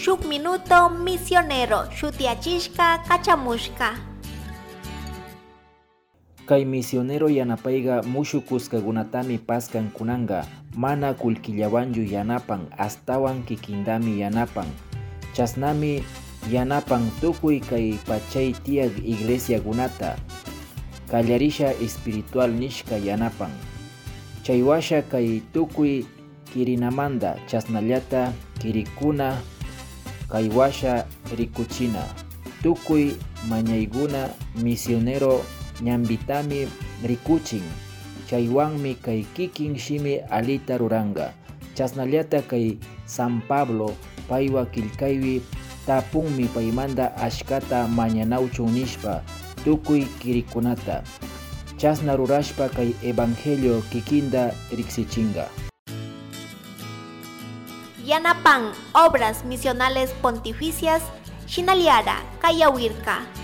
shuk minuto misionero shutiachishka kachamushka. Kay misionero yanapayga mushukuskagunatami paskan kunanga, mana kullkillawanchu yanapan, astawan kikindami yanapan. Chasnami yanapan tukuy kay pachay tiyak iglesiakunata, kallarisha espiritual nishka yanapan. Chaywasha kay tukuy kirinamanda, chasnallata kirikuna kaywasha rikuchina. Tukuy mañayguna misionero ñambitami rikuchin, chaywanmi kay kikin shimi alita ruranga. Chasnallata kay San Pablo paywa killkaywi tapunmi paymanta ashkata mañanawchun nishpa tukuy kirikunata. Chasna rurashpa kay evangelio kikinda riksichinga. Yanapan obras misionales pontificias Shinaliara Kayawirka.